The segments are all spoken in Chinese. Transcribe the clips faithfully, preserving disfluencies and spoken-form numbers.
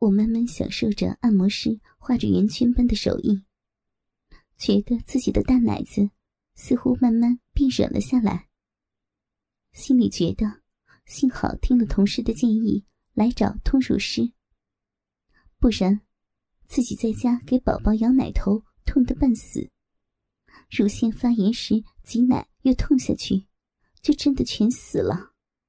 我慢慢享受着按摩师画着圆圈般的手艺，觉得自己的大奶子似乎慢慢变软了下来，心里觉得幸好听了同事的建议来找通乳师，不然自己在家给宝宝摇奶头痛得半死，乳腺发炎时挤奶又痛下去，就真的全死了。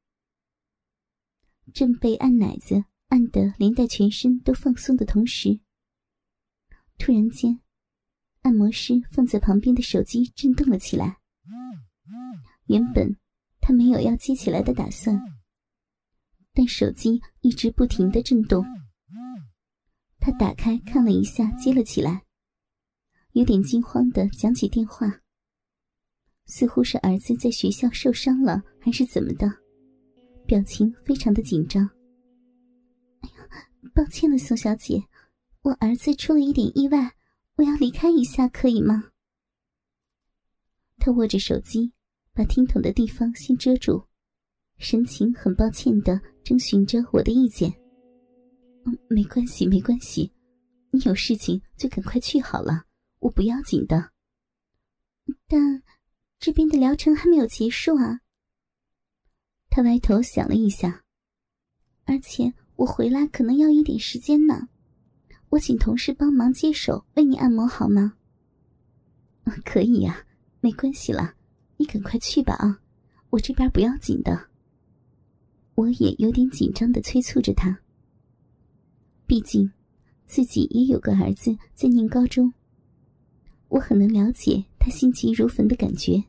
正被按奶子按得连带全身都放松的同时，突然间按摩师放在旁边的手机震动了起来。原本他没有要接起来的打算，但手机一直不停地震动。他打开看了一下，接了起来，有点惊慌地讲起电话，似乎是儿子在学校受伤了还是怎么的，表情非常的紧张。哎呀，抱歉了宋小姐，我儿子出了一点意外，我要离开一下可以吗？他握着手机，把听筒的地方先遮住，神情很抱歉地征询着我的意见。嗯，没关系没关系，你有事情就赶快去好了，我不要紧的。但这边的疗程还没有结束啊。他歪头想了一下，而且我回来可能要一点时间呢，我请同事帮忙接手为你按摩好吗？可以呀，没关系啦，你赶快去吧啊，我这边不要紧的。我也有点紧张地催促着他，毕竟自己也有个儿子在念高中，我很能了解他心急如焚的感觉。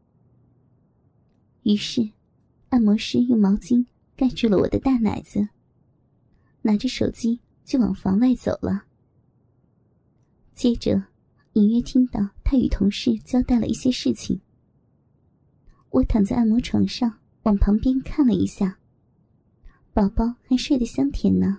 于是按摩师用毛巾盖住了我的大奶子，拿着手机就往房外走了。接着隐约听到他与同事交代了一些事情。我躺在按摩床上往旁边看了一下，宝宝还睡得香甜呢。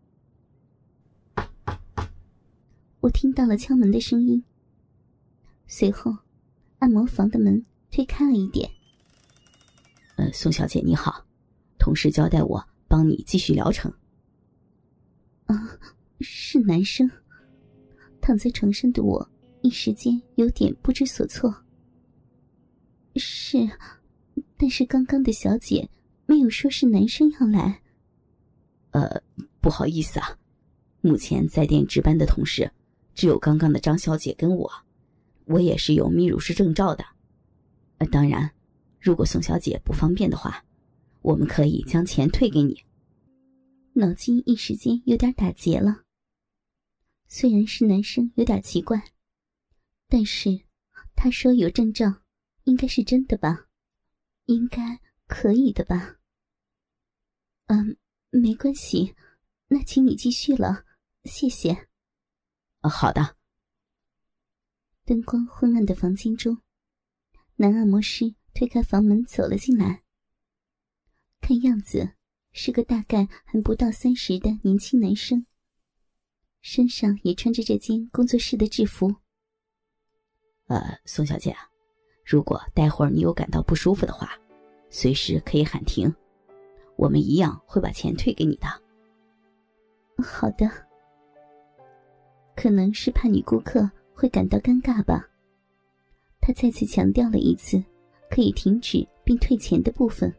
我听到了敲门的声音，随后按摩房的门推开了一点。 呃，宋小姐你好，同事交代我帮你继续疗程。 啊，是男生。躺在床上的我一时间有点不知所措。是，但是刚刚的小姐没有说是男生要来。 呃，不好意思啊，目前在店值班的同事只有刚刚的张小姐跟我，我也是有泌乳师证照的。呃，当然如果宋小姐不方便的话，我们可以将钱退给你。 脑筋一时间有点打结了。虽然是男生有点奇怪，但是他说有证照，应该是真的吧？应该可以的吧？嗯，没关系，那请你继续了，谢谢。 哦，好的。 灯光昏暗的房间中，男按摩师推开房门走了进来，看样子是个大概还不到三十的年轻男生，身上也穿着这间工作室的制服。 呃，宋小姐啊，如果待会儿你有感到不舒服的话，随时可以喊停，我们一样会把钱退给你的。 好的。可能是怕女顾客会感到尴尬吧，他再次强调了一次可以停止并退钱的部分。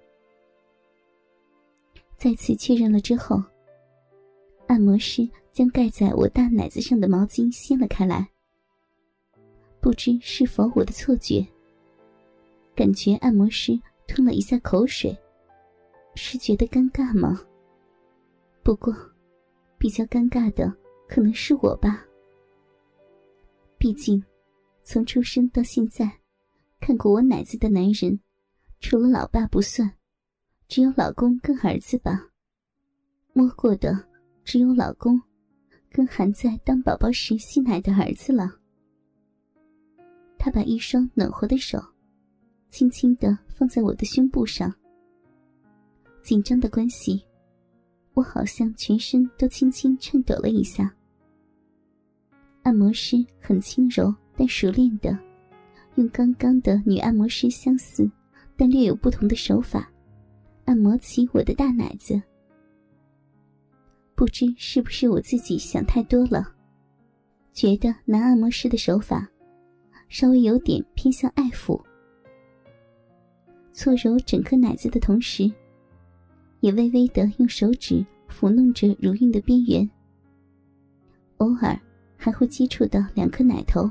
再次确认了之后，按摩师将盖在我大奶子上的毛巾掀了开来。不知是否我的错觉，感觉按摩师吞了一下口水，是觉得尴尬吗？不过比较尴尬的可能是我吧，毕竟从出生到现在看过我奶子的男人，除了老爸不算，只有老公跟儿子吧。摸过的只有老公跟还在当宝宝时吸奶的儿子了。他把一双暖和的手轻轻地放在我的胸部上，紧张的关系，我好像全身都轻轻颤抖了一下。按摩师很轻柔但熟练地用刚刚的女按摩师相似但略有不同的手法按摩起我的大奶子。 不知是不是我自己想太多了，觉得男按摩师的手法稍微有点偏向爱抚。搓揉整颗奶子的同时，也微微地用手指抚弄着乳晕的边缘，偶尔还会接触到两颗奶头。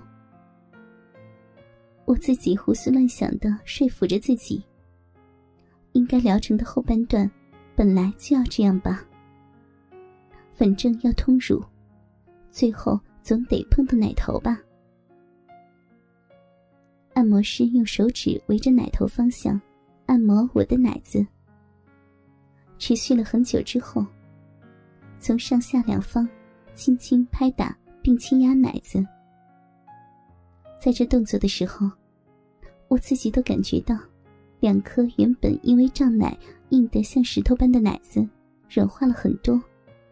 我自己胡思乱想地说服着自己，应该疗程的后半段本来就要这样吧，反正要通乳，最后总得碰到奶头吧。按摩师用手指围着奶头方向按摩我的奶子，持续了很久之后，从上下两方轻轻拍打并轻压奶子。在这动作的时候，我自己都感觉到两颗原本因为胀奶硬得像石头般的奶子软化了很多。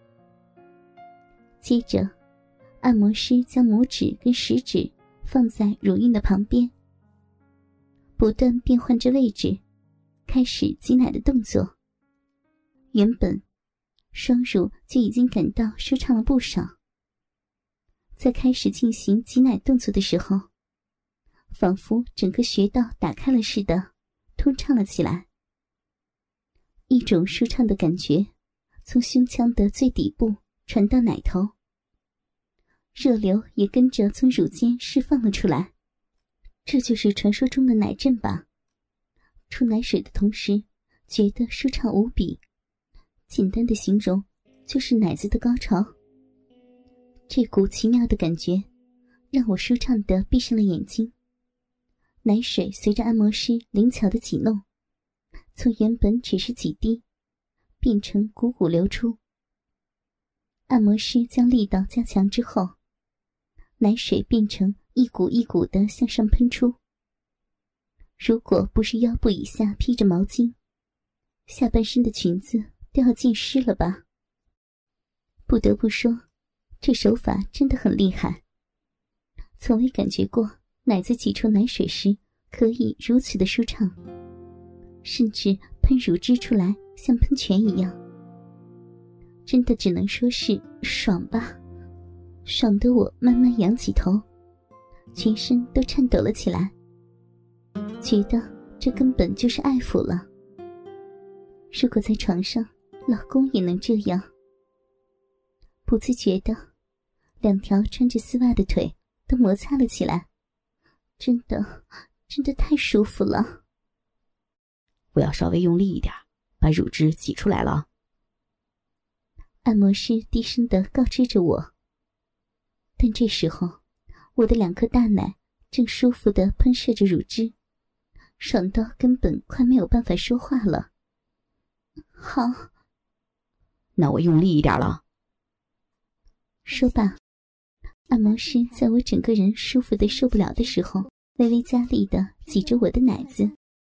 接着按摩师将拇指跟食指放在乳晕的旁边，不断变换着位置，开始挤奶的动作。原本双乳就已经感到舒畅了不少，在开始进行挤奶动作的时候，仿佛整个穴道打开了似的，通畅了起来。一种舒畅的感觉从胸腔的最底部传到奶头，热流也跟着从乳尖释放了出来。这就是传说中的奶阵吧？出奶水的同时觉得舒畅无比，简单的形容就是奶子的高潮。这股奇妙的感觉让我舒畅地闭上了眼睛。奶水随着按摩师灵巧的挤弄，从原本只是几滴变成汩汩流出。按摩师将力道加强之后，奶水变成一股一股的向上喷出。如果不是腰部以下披着毛巾，下半身的裙子都要浸湿了吧。不得不说，这手法真的很厉害，从未感觉过奶子挤出奶水时可以如此的舒畅，甚至喷乳汁出来像喷泉一样。真的只能说是爽吧，爽得我慢慢仰起头，全身都颤抖了起来，觉得这根本就是爱抚了。如果在床上老公也能这样。不自觉的两条穿着丝袜的腿都摩擦了起来，真的真的太舒服了。 我要稍微用力一点，把乳汁挤出来了。 按摩师低声地告知着我，但这时候我的两颗大奶正舒服地喷射着乳汁，爽到根本快没有办法说话了。好， 那我用力一点了。 说罢，按摩师在我整个人舒服得受不了的时候，微微加力地挤着我的奶子。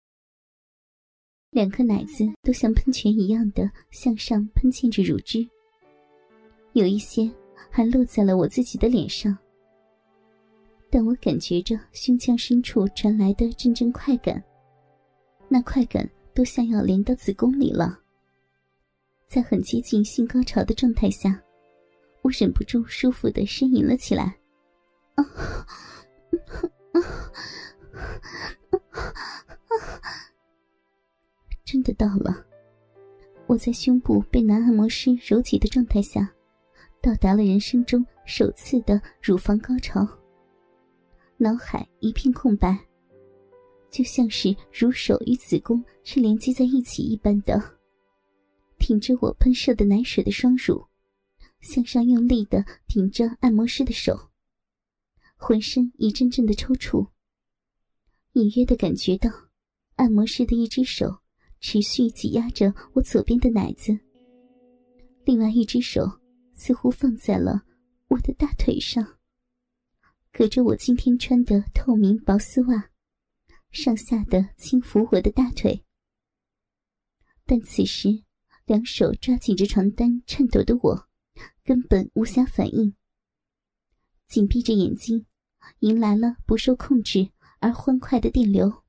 两颗奶子都像喷泉一样的向上喷溅着乳汁，有一些还落在了我自己的脸上。但我感觉着胸腔深处传来的阵阵快感，那快感都像要连到子宫里了。在很接近性高潮的状态下，我忍不住舒服地呻吟了起来。啊啊真的到了，我在胸部被男按摩师揉挤的状态下，到达了人生中首次的乳房高潮。脑海一片空白，就像是乳手与子宫是连接在一起一般的，挺着我喷射的奶水的双乳，向上用力地顶着按摩师的手，浑身一阵阵的抽搐，隐约地感觉到按摩师的一只手持续挤压着我左边的奶子，另外一只手似乎放在了我的大腿上，隔着我今天穿的透明薄丝袜，上下的轻抚我的大腿。但此时两手抓紧着床单颤抖的我根本无暇反应，紧闭着眼睛，迎来了不受控制而欢快的电流。